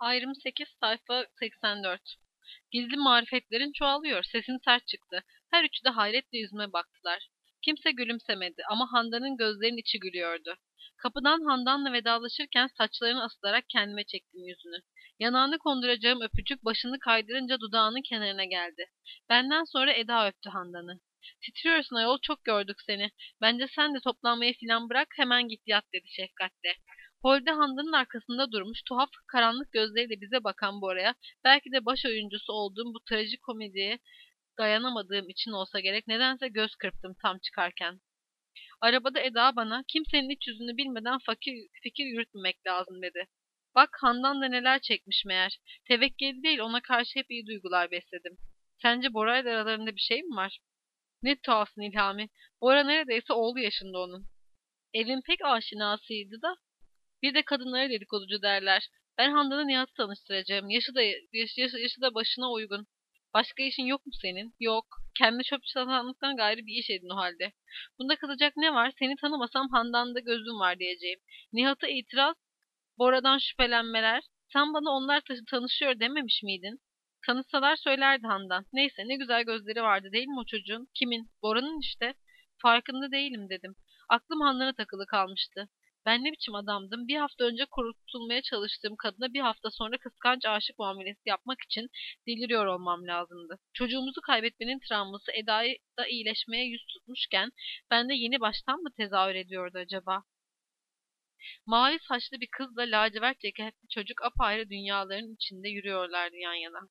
Ayrım 8 sayfa 84. Gizli marifetlerin çoğalıyor. Sesim sert çıktı. Her üçü de hayretle yüzüme baktılar. Kimse gülümsemedi ama Handan'ın gözlerinin içi gülüyordu. Kapıdan Handan'la vedalaşırken saçlarını asılarak kendime çektim yüzünü. Yanağını konduracağım öpücük başını kaydırınca dudağının kenarına geldi. Benden sonra Eda öptü Handan'ı. Titriyorsun ayol, çok gördük seni. Bence sen de toplanmayı filan bırak, hemen git yat dedi şefkatle. Holde Handan'ın arkasında durmuş, tuhaf karanlık gözleriyle bize bakan Bora'ya belki de baş oyuncusu olduğum bu trajikomediye dayanamadığım için olsa gerek nedense göz kırptım tam çıkarken. Arabada Eda bana kimsenin iç yüzünü bilmeden fikir yürütmemek lazım dedi. Bak Handan da neler çekmiş meğer. Tevekkeli değil, ona karşı hep iyi duygular besledim. Sence Bora ile aralarında bir şey mi var? Ne tuhafsın İlhami. Bora neredeyse oğlu yaşında onun. Evin pek aşinasıydı da. Bir de kadınlara dedikoducu derler. Ben Handan'ı Nihat'ı tanıştıracağım. Yaşı da başına uygun. Başka işin yok mu senin? Yok. Kendi çöp çatanlıktan gayrı bir iş edin o halde. Bunda kızacak ne var? Seni tanımasam Handan'da gözüm var diyeceğim. Nihat'a itiraz, Bora'dan şüphelenmeler. Sen bana onlar tanışıyor dememiş miydin? Tanışsalar söylerdi Handan. Neyse, ne güzel gözleri vardı değil mi o çocuğun? Kimin? Bora'nın işte. Farkında değilim dedim. Aklım Handan'a takılı kalmıştı. Ben ne biçim adamdım? Bir hafta önce kurtulmaya çalıştığım kadına bir hafta sonra kıskanç aşık muamelesi yapmak için deliriyor olmam lazımdı. Çocuğumuzu kaybetmenin travması Eda'yı da iyileşmeye yüz tutmuşken bende yeni baştan mı tezahür ediyordu acaba? Mavi saçlı bir kızla lacivert ceketli çocuk apayrı dünyaların içinde yürüyorlardı yan yana.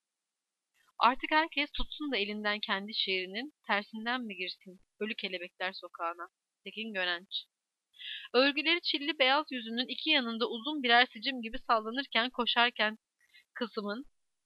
Artık herkes tutsun da elinden kendi şiirinin tersinden mi girsin? Ölü Kelebekler Sokağı'na. Tekin Gönenç. Örgüleri çilli beyaz yüzünün iki yanında uzun birer sicim gibi sallanırken koşarken kızımın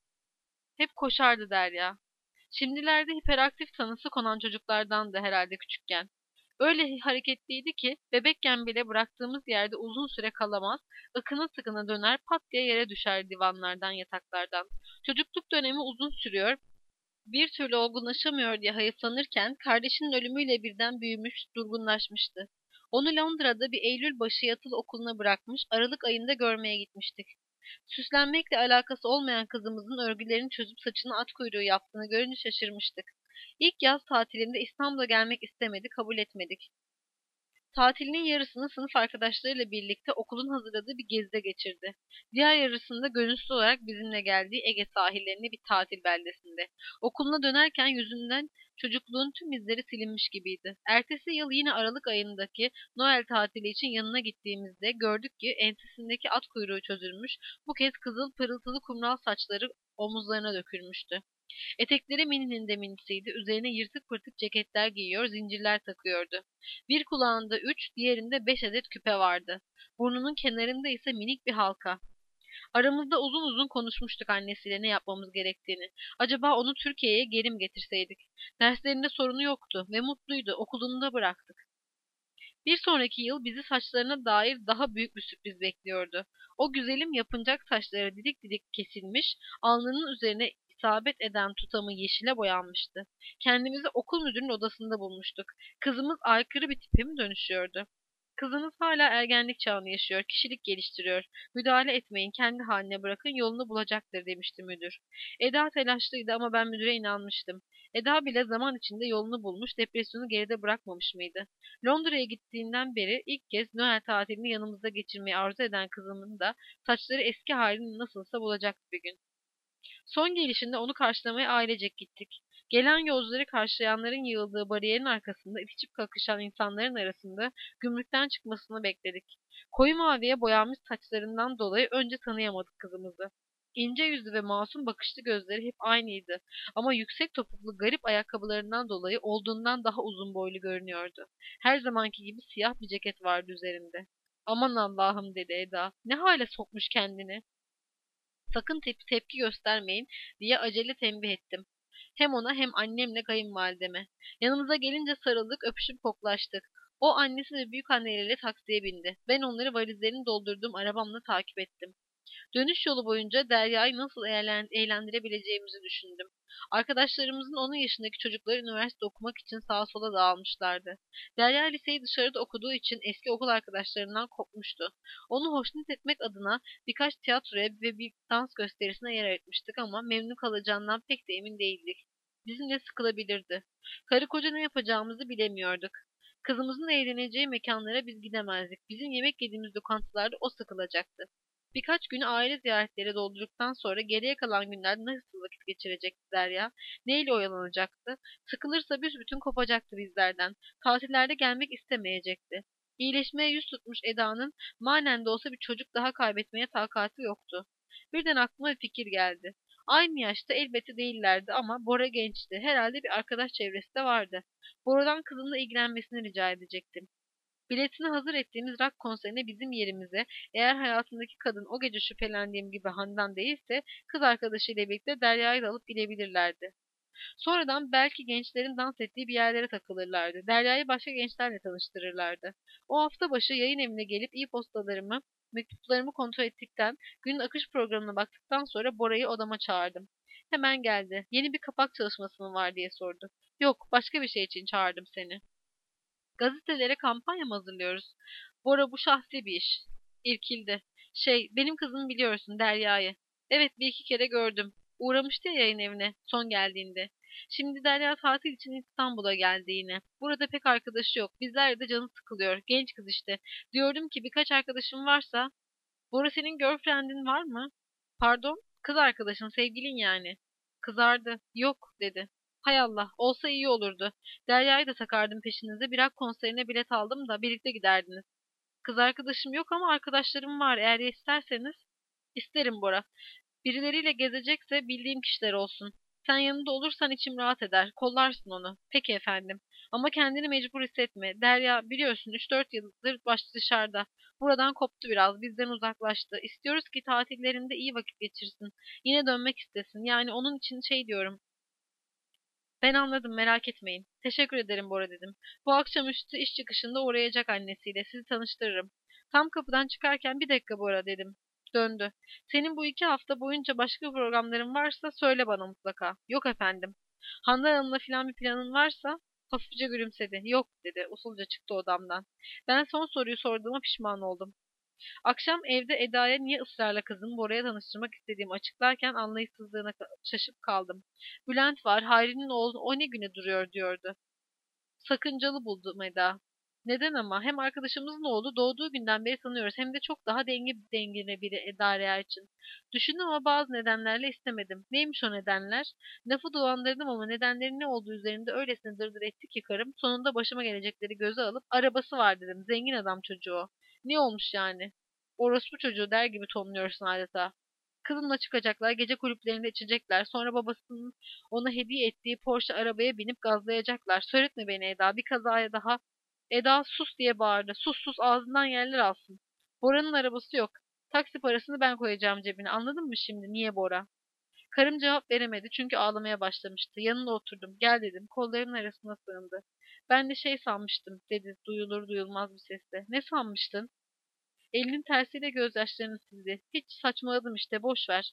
hep koşardı Derya. Şimdilerde hiperaktif tanısı konan çocuklardan da herhalde küçükken. Öyle hareketliydi ki bebekken bile bıraktığımız yerde uzun süre kalamaz, ıkına tıkına döner pat diye yere düşer divanlardan, yataklardan. Çocukluk dönemi uzun sürüyor, bir türlü olgunlaşamıyor diye hayıflanırken kardeşinin ölümüyle birden büyümüş, durgunlaşmıştı. Onu Londra'da bir Eylül başı yatılı okuluna bırakmış, Aralık ayında görmeye gitmiştik. Süslenmekle alakası olmayan kızımızın örgülerini çözüp saçını at kuyruğu yaptığını görünce şaşırmıştık. İlk yaz tatilinde İstanbul'a gelmek istemedi, kabul etmedik. Tatilinin yarısını sınıf arkadaşlarıyla birlikte okulun hazırladığı bir gezide geçirdi. Diğer yarısında gönüllü olarak bizimle geldiği Ege sahillerinde bir tatil beldesinde. Okuluna dönerken yüzünden çocukluğun tüm izleri silinmiş gibiydi. Ertesi yıl yine Aralık ayındaki Noel tatili için yanına gittiğimizde gördük ki ensesindeki at kuyruğu çözülmüş, bu kez kızıl pırıltılı kumral saçları omuzlarına dökülmüştü. Etekleri mininin de minisiydi. Üzerine yırtık pırtık ceketler giyiyor, zincirler takıyordu. Bir kulağında 3, diğerinde 5 adet küpe vardı. Burnunun kenarında ise minik bir halka. Aramızda uzun uzun konuşmuştuk annesiyle ne yapmamız gerektiğini. Acaba onu Türkiye'ye geri mi getirseydik? Derslerinde sorunu yoktu ve mutluydu. Okulunu da bıraktık. Bir sonraki yıl bizi saçlarına dair daha büyük bir sürpriz bekliyordu. O güzelim yapıncak saçları didik didik kesilmiş, alnının üzerine isabet eden tutamı yeşile boyanmıştı. Kendimizi okul müdürünün odasında bulmuştuk. Kızımız aykırı bir tipe mi dönüşüyordu? Kızınız hala ergenlik çağını yaşıyor, kişilik geliştiriyor. Müdahale etmeyin, kendi haline bırakın, yolunu bulacaktır demişti müdür. Eda telaşlıydı ama ben müdüre inanmıştım. Eda bile zaman içinde yolunu bulmuş, depresyonu geride bırakmamış mıydı? Londra'ya gittiğinden beri ilk kez Noel tatilini yanımızda geçirmeyi arzu eden kızımın da saçları eski halini nasılsa bulacaktı bir gün. Son gelişinde onu karşılamaya ailecek gittik. Gelen yolcuları karşılayanların yığıldığı bariyerin arkasında itişip kakışan insanların arasında gümrükten çıkmasını bekledik. Koyu maviye boyanmış saçlarından dolayı önce tanıyamadık kızımızı. İnce yüzlü ve masum bakışlı gözleri hep aynıydı ama yüksek topuklu garip ayakkabılarından dolayı olduğundan daha uzun boylu görünüyordu. Her zamanki gibi siyah bir ceket vardı üzerinde. Aman Allah'ım dedi Eda. Ne hale sokmuş kendini. Sakın tepki göstermeyin diye acele tembih ettim. Hem ona hem annemle kayınvalideme. Yanımıza gelince sarıldık, öpüşüp koklaştık. O annesi ve büyük anneleriyle taksiye bindi. Ben onları valizlerini doldurduğum arabamla takip ettim. Dönüş yolu boyunca Derya'yı nasıl eğlendirebileceğimizi düşündüm. Arkadaşlarımızın onun yaşındaki çocukları üniversite okumak için sağa sola dağılmışlardı. Derya liseyi dışarıda okuduğu için eski okul arkadaşlarından kopmuştu. Onu hoşnut etmek adına birkaç tiyatroya ve bir dans gösterisine yer ayırtmıştık ama memnun kalacağından pek de emin değildik. Bizimle sıkılabilirdi. Karı koca ne yapacağımızı bilemiyorduk. Kızımızın eğleneceği mekanlara biz gidemezdik. Bizim yemek yediğimiz lokantalarda o sıkılacaktı. Birkaç günü aile ziyaretleri doldurduktan sonra geriye kalan günlerde nasıl vakit geçirecekti Derya? Neyle oyalanacaktı? Sıkılırsa büsbütün kopacaktı bizlerden. Tatillerde gelmek istemeyecekti. İyileşmeye yüz tutmuş Eda'nın manen de olsa bir çocuk daha kaybetmeye takati yoktu. Birden aklıma bir fikir geldi. Aynı yaşta elbette değillerdi ama Bora gençti. Herhalde bir arkadaş çevresi de vardı. Bora'dan kızımla ilgilenmesini rica edecektim. Biletini hazır ettiğimiz rock konserine bizim yerimize, eğer hayatındaki kadın o gece şüphelendiğim gibi Handan değilse, kız arkadaşıyla birlikte Derya'yı da alıp gidebilirlerdi. Sonradan belki gençlerin dans ettiği bir yerlere takılırlardı. Derya'yı başka gençlerle tanıştırırlardı. O hafta başı yayın evine gelip e-postalarımı, mektuplarımı kontrol ettikten, günün akış programına baktıktan sonra Bora'yı odama çağırdım. Hemen geldi. Yeni bir kapak çalışması mı var diye sordu. Yok, başka bir şey için çağırdım seni. Gazetelere kampanya mı hazırlıyoruz? Bora bu şahsi bir iş. İrkildi. Benim kızımı biliyorsun Derya'yı. Evet bir iki kere gördüm. Uğramıştı ya yayın evine son geldiğinde. Şimdi Derya tatil için İstanbul'a geldi yine. Burada pek arkadaşı yok. Bizler de canı sıkılıyor. Genç kız işte. Diyordum ki birkaç arkadaşım varsa. Bora senin girlfriend'in var mı? Pardon? Kız arkadaşın, sevgilin yani. Kızardı. Yok dedi. Hay Allah, olsa iyi olurdu. Derya'yı da takardım peşinize. Bir rock konserine bilet aldım da birlikte giderdiniz. Kız arkadaşım yok ama arkadaşlarım var. Eğer isterseniz. İsterim Bora. Birileriyle gezecekse bildiğim kişiler olsun. Sen yanında olursan içim rahat eder. Kollarsın onu. Peki efendim. Ama kendini mecbur hissetme. Derya biliyorsun 3-4 yıldır baş dışarıda. Buradan koptu biraz. Bizden uzaklaştı. İstiyoruz ki tatillerinde iyi vakit geçirsin. Yine dönmek istesin. Yani onun için diyorum. Ben anladım merak etmeyin. Teşekkür ederim Bora dedim. Bu akşamüstü iş çıkışında uğrayacak annesiyle. Sizi tanıştırırım. Tam kapıdan çıkarken bir dakika Bora dedim. Döndü. Senin bu 2 hafta boyunca başka programların varsa söyle bana mutlaka. Yok efendim. Handan Hanım'la filan bir planın varsa hafifçe gülümsedi. Yok dedi. Usulca çıktı odamdan. Ben son soruyu sorduğuma pişman oldum. Akşam evde Eda'ya niye ısrarla kızımı Bora'ya tanıştırmak istediğimi açıklarken anlayışsızlığına şaşıp kaldım. Bülent var, Hayri'nin oğlu o ne güne duruyor diyordu. Sakıncalı buldum Eda. Neden ama? Hem arkadaşımızın oğlu doğduğu günden beri tanıyoruz hem de çok daha dengine biri Eda Rea için. Düşündüm ama bazı nedenlerle istemedim. Neymiş o nedenler? Lafı dolandırdım ama nedenlerin ne olduğu üzerinde öylesine dırdır etti ki karım sonunda başıma gelecekleri göze alıp arabası var dedim. Zengin adam çocuğu o. Ne olmuş yani? Orospu çocuğu der gibi tonluyorsun adeta. Kızımla çıkacaklar, gece kulüplerinde içecekler. Sonra babasının ona hediye ettiği Porsche arabaya binip gazlayacaklar. Söyletme beni Eda, bir kazaya daha. Eda sus diye bağırdı. Sus sus ağzından yerler alsın. Bora'nın arabası yok. Taksi parasını ben koyacağım cebine. Anladın mı şimdi? Niye Bora? Karım cevap veremedi çünkü ağlamaya başlamıştı. Yanına oturdum. Gel dedim. Kollarımın arasına sığındı. Ben de sanmıştım dedi duyulur duyulmaz bir sesle. Ne sanmıştın? Elinin tersiyle gözyaşlarını sildi. Hiç saçmaladım işte boş ver.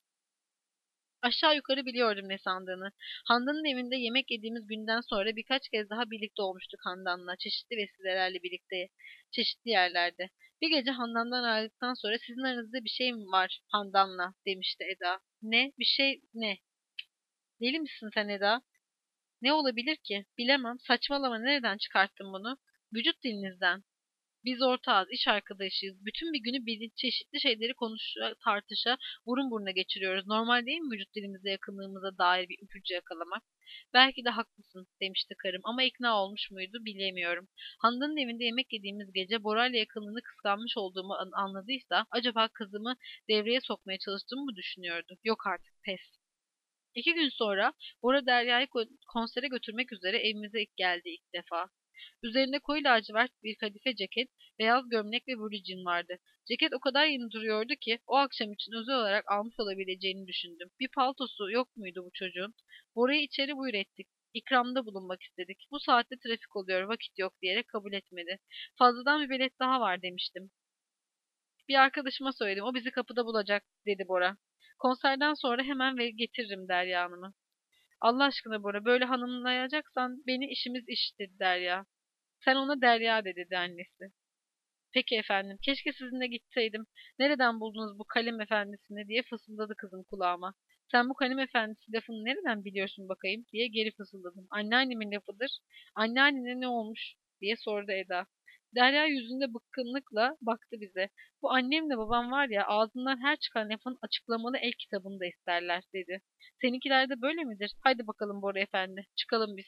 Aşağı yukarı biliyordum ne sandığını. Handan'ın evinde yemek yediğimiz günden sonra birkaç kez daha birlikte olmuştuk Handan'la. Çeşitli vesilelerle birlikte, çeşitli yerlerde. Bir gece Handan'dan ayrıldıktan sonra sizin aranızda bir şey mi var Handan'la demişti Eda. Ne? Bir şey ne? Deli misin sen Eda? Ne olabilir ki? Bilemem. Saçmalama nereden çıkarttın bunu? Vücut dilinizden. Biz ortağız, iş arkadaşıyız. Bütün bir günü çeşitli şeyleri konuşa, tartışa, burun buruna geçiriyoruz. Normal değil mi vücut dilimize yakınlığımıza dair bir ipucu yakalamak? Belki de haklısın demişti karım ama ikna olmuş muydu bilemiyorum. Handan'ın evinde yemek yediğimiz gece Bora'yla yakınlığını kıskanmış olduğumu anladıysa acaba kızımı devreye sokmaya çalıştığımı mı düşünüyordu? Yok artık pes. 2 gün sonra Bora Derya'yı konsere götürmek üzere evimize geldi ilk defa. Üzerinde koyu lacivert bir kadife ceket, beyaz gömlek ve blue jean vardı. Ceket o kadar yeni duruyordu ki o akşam için özel olarak almış olabileceğini düşündüm. Bir paltosu yok muydu bu çocuğun? Bora'yı içeri buyur ettik. İkramda bulunmak istedik. Bu saatte trafik oluyor, vakit yok diyerek kabul etmedi. Fazladan bir bilet daha var demiştim. Bir arkadaşıma söyledim. O bizi kapıda bulacak dedi Bora. Konserden sonra hemen ve getiririm Derya Hanım'ı. Allah aşkına Bora, böyle hanımlayacaksan beni, işimiz iş dedi Derya. Sen ona Derya de, dedi annesi. Peki efendim, keşke sizinle gitseydim. Nereden buldunuz bu kalem efendisini diye fısıldadı kızım kulağıma. Sen bu kalem efendisi lafını nereden biliyorsun bakayım diye geri fısıldadım. Anneannemin lafıdır. Anneannene ne olmuş diye sordu Eda. Derya yüzünde bıkkınlıkla baktı bize. Bu annemle babam var ya, ağzından her çıkan lafın açıklamalı el kitabını da isterler dedi. Seninkiler de böyle midir? Haydi bakalım Bora efendi, çıkalım biz.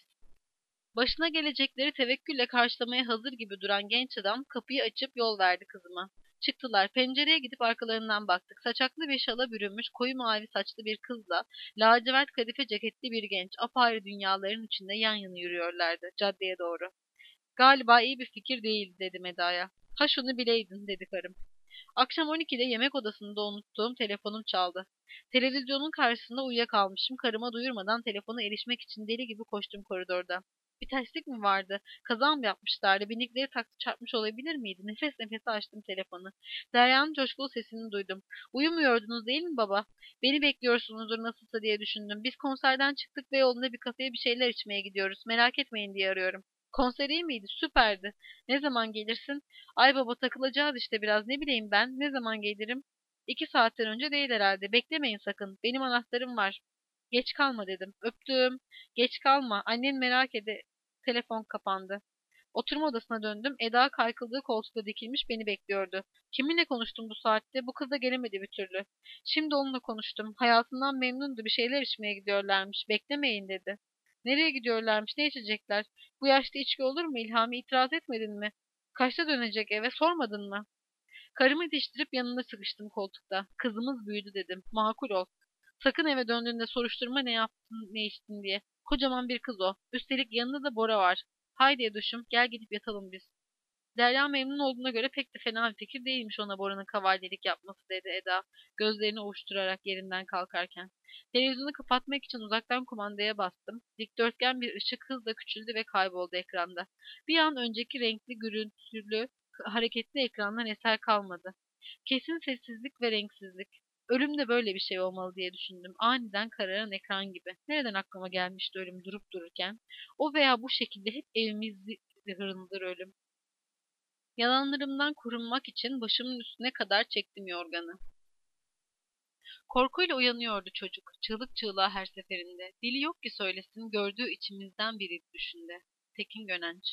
Başına gelecekleri tevekkülle karşılamaya hazır gibi duran genç adam kapıyı açıp yol verdi kızıma. Çıktılar. Pencereye gidip arkalarından baktık. Saçaklı bir şala bürünmüş koyu mavi saçlı bir kızla lacivert kadife ceketli bir genç apayrı dünyaların içinde yan yana yürüyorlardı caddeye doğru. Galiba iyi bir fikir değil dedim Eda'ya. Ha şunu bileydin dedi karım. Akşam 12'de yemek odasında unuttuğum telefonum çaldı. Televizyonun karşısında uyuyakalmışım. Karıma duyurmadan telefona erişmek için deli gibi koştum koridorda. Bir terslik mi vardı? Kaza mı yapmışlardı? Bindikleri taksi çarpmış olabilir miydi? Nefes nefese açtım telefonu. Derya'nın coşkulu sesini duydum. Uyumuyordunuz değil mi baba? Beni bekliyorsunuzdur nasılsa diye düşündüm. Biz konserden çıktık ve yolunda bir kafeye bir şeyler içmeye gidiyoruz. Merak etmeyin diye arıyorum. Konser iyi miydi? Süperdi. Ne zaman gelirsin? Ay baba, takılacağız işte biraz, ne bileyim ben, ne zaman gelirim? 2 saatten önce değil herhalde, beklemeyin sakın, benim anahtarım var. Geç kalma dedim. Öptüm. Geç kalma, annen merak ede. Telefon kapandı. Oturma odasına döndüm. Eda kaykıldığı koltukta dikilmiş beni bekliyordu. Kiminle konuştum bu saatte? Bu kız da gelemedi bir türlü. Şimdi onunla konuştum. Hayatından memnundu. Bir şeyler içmeye gidiyorlarmış. Beklemeyin dedi. Nereye gidiyorlarmış? Ne içecekler? Bu yaşta içki olur mu İlhami? İtiraz etmedin mi? Kaçta dönecek eve? Sormadın mı? Karımı yetiştirip yanına sıkıştım koltukta. Kızımız büyüdü dedim. Makul ol. Sakın eve döndüğünde soruşturma ne yaptın, ne içtin diye. Kocaman bir kız o. Üstelik yanında da Bora var. Haydi Edoş'um, gel gidip yatalım biz. Derya memnun olduğuna göre pek de fena bir fikir değilmiş ona Bora'nın kavalyelik yapması dedi Eda, gözlerini ovuşturarak yerinden kalkarken. Televizyonu kapatmak için uzaktan kumandaya bastım. Dikdörtgen bir ışık hızla küçüldü ve kayboldu ekranda. Bir an önceki renkli, gürültülü, hareketli ekrandan eser kalmadı. Kesin sessizlik ve renksizlik. Ölüm de böyle bir şey olmalı diye düşündüm. Aniden kararan ekran gibi. Nereden aklıma gelmişti ölüm durup dururken? O veya bu şekilde hep evimizde hırındır ölüm. Yalanlarımdan korunmak için başımın üstüne kadar çektim yorganı. Korkuyla uyanıyordu çocuk, çığlık çığlığa her seferinde. Dili yok ki söylesin, gördüğü içimizden biriydi düşünde. Tekin Gönenç.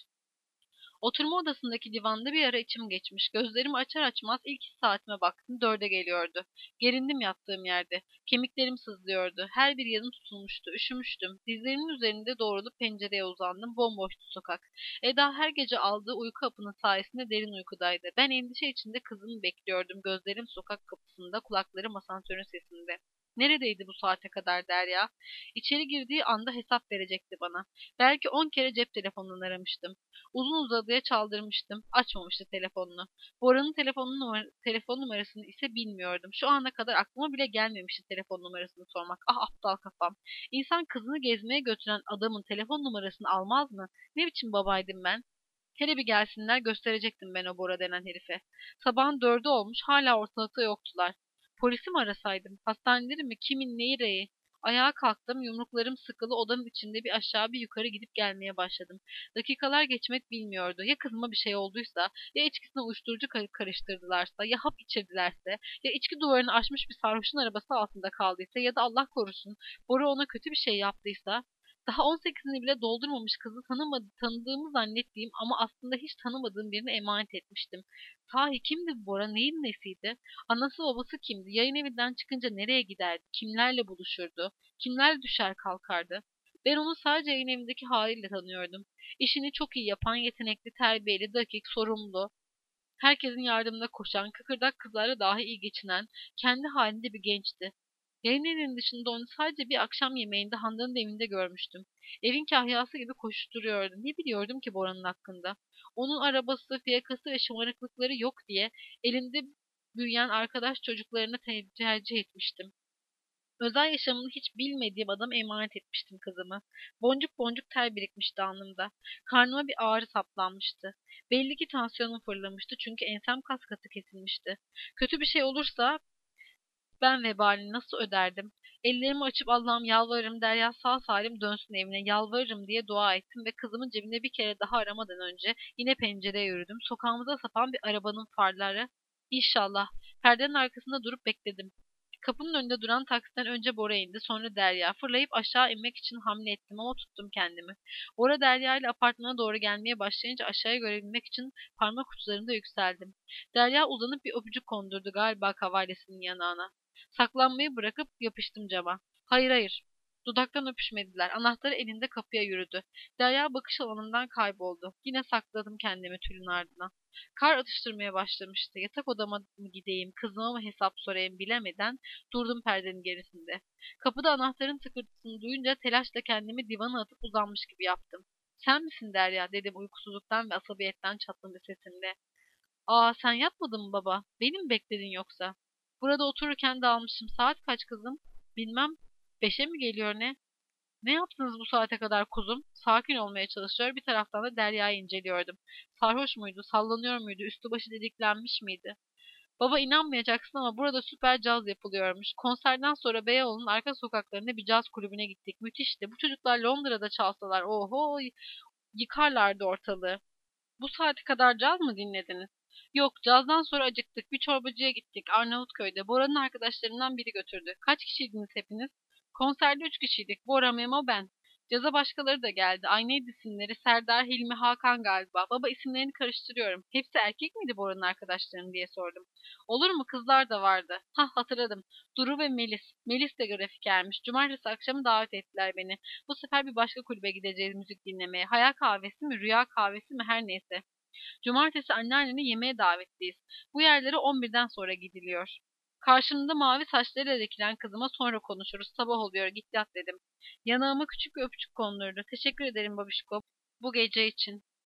Oturma odasındaki divanda bir ara içim geçmiş. Gözlerimi açar açmaz ilk saatime baktım. 4'e geliyordu. Gerindim yattığım yerde. Kemiklerim sızlıyordu. Her bir yanım tutulmuştu. Üşümüştüm. Dizlerimin üzerinde doğrulup pencereye uzandım. Bomboştu sokak. Eda her gece aldığı uyku hapının sayesinde derin uykudaydı. Ben endişe içinde kızımı bekliyordum. Gözlerim sokak kapısında, kulaklarım asansörün sesinde. Neredeydi bu saate kadar Derya? İçeri girdiği anda hesap verecekti bana. Belki 10 kere cep telefonundan aramıştım. Uzun uzadıya çaldırmıştım. Açmamıştı telefonunu. Bora'nın telefon numarasını ise bilmiyordum. Şu ana kadar aklıma bile gelmemişti telefon numarasını sormak. Ah aptal kafam. İnsan kızını gezmeye götüren adamın telefon numarasını almaz mı? Ne biçim babaydım ben? Hele bir gelsinler, gösterecektim ben o Bora denen herife. Sabahın 4'ü olmuş, hala ortalıkta yoktular. Polisi mi arasaydım? Hastaneleri mi? Kimin neyi reyi? Ayağa kalktım, yumruklarım sıkılı odanın içinde bir aşağı bir yukarı gidip gelmeye başladım. Dakikalar geçmek bilmiyordu. Ya kızıma bir şey olduysa, ya içkisine uyuşturucu karıştırdılarsa, ya hap içirdilerse, ya içki duvarını aşmış bir sarhoşun arabası altında kaldıysa, ya da Allah korusun Bora ona kötü bir şey yaptıysa. Daha 18'ini bile doldurmamış kızı tanıdığımı zannettiğim ama aslında hiç tanımadığım birine emanet etmiştim. Sahi kimdi bu Bora? Neyin nesiydi? Anası babası kimdi? Yayın evinden çıkınca nereye giderdi? Kimlerle buluşurdu? Kimlerle düşer kalkardı? Ben onu sadece yayın evindeki haliyle tanıyordum. İşini çok iyi yapan, yetenekli, terbiyeli, dakik, sorumlu, herkesin yardımına koşan, kıkırdak kızlarla dahi iyi geçinen, kendi halinde bir gençti. Yayın evinin dışında onu sadece bir akşam yemeğinde Handan'ın evinde görmüştüm. Evin kahyası gibi koşturuyordu. Ne biliyordum ki Bora'nın hakkında? Onun arabası, fiyakası ve şımarıklıkları yok diye elinde büyüyen arkadaş çocuklarına tercih etmiştim. Özel yaşamını hiç bilmediğim adama emanet etmiştim kızımı. Boncuk boncuk ter birikmişti alnımda. Karnıma bir ağrı saplanmıştı. Belli ki tansiyonum fırlamıştı çünkü ensem kas katı kesilmişti. Kötü bir şey olursa ben vebalini nasıl öderdim? Ellerimi açıp Allah'ım yalvarırım Derya sağ salim dönsün evine yalvarırım diye dua ettim ve kızımın cebine bir kere daha aramadan önce yine pencereye yürüdüm. Sokağımıza sapan bir arabanın farları. İnşallah. Perdenin arkasında durup bekledim. Kapının önünde duran taksiden önce Bora indi, sonra Derya. Fırlayıp aşağı inmek için hamle ettim ama tuttum kendimi. Bora Derya ile apartmana doğru gelmeye başlayınca aşağıya görebilmek için parmak uçlarımda yükseldim. Derya uzanıp bir öpücük kondurdu galiba kavalyesinin yanağına. Saklanmayı bırakıp yapıştım cama. Hayır hayır. Dudaktan öpüşmediler. Anahtarı elinde kapıya yürüdü. Derya bakış alanından kayboldu. Yine sakladım kendimi tülün ardına. Kar atıştırmaya başlamıştı. Yatak odama mı gideyim, kızıma mı hesap sorayım bilemeden durdum perdenin gerisinde. Kapıda anahtarın tıkırtısını duyunca telaşla kendimi divana atıp uzanmış gibi yaptım. Sen misin Derya dedim uykusuzluktan ve asabiyetten çatlı sesimle. Aa sen yatmadın mı baba? Beni mi bekledin yoksa? Burada otururken de almışım. Saat kaç kızım? Bilmem. Beşe mi geliyor ne? Ne yaptınız bu saate kadar kuzum? Sakin olmaya çalışıyor. Bir taraftan da Derya'yı inceliyordum. Sarhoş muydu? Sallanıyor muydu? Üstü başı didiklenmiş miydi? Baba inanmayacaksın ama burada süper caz yapılıyormuş. Konserden sonra Beyoğlu'nun arka sokaklarında bir caz kulübüne gittik. Müthişti. Bu çocuklar Londra'da çalsalar oho yıkarlardı ortalığı. Bu saate kadar caz mı dinlediniz? Yok, cazdan sonra acıktık. Bir çorbacıya gittik Arnavutköy'de. Bora'nın arkadaşlarından biri götürdü. Kaç kişiydiniz hepiniz? Konserde 3 kişiydik. Bora, Memo, ben. Caza başkaları da geldi. Ay neydi isimleri? Serdar, Hilmi, Hakan galiba. Baba isimlerini karıştırıyorum. Hepsi erkek miydi Bora'nın arkadaşlarının diye sordum. Olur mu? Kızlar da vardı. Ha hatırladım. Duru ve Melis. Melis de grafikermiş. Cumartesi akşamı davet ettiler beni. Bu sefer bir başka kulübe gideceğiz müzik dinlemeye. Hayal kahvesi mi, rüya kahvesi mi her neyse. Cumartesi anneanneni yemeğe davetliyiz. Bu yerlere 11'den sonra gidiliyor. Karşımda mavi saçlarıyla dikilen kızıma sonra konuşuruz. Sabah oluyor git yat dedim. Yanağıma küçük bir öpücük kondurdu. Teşekkür ederim babişko bu gece için.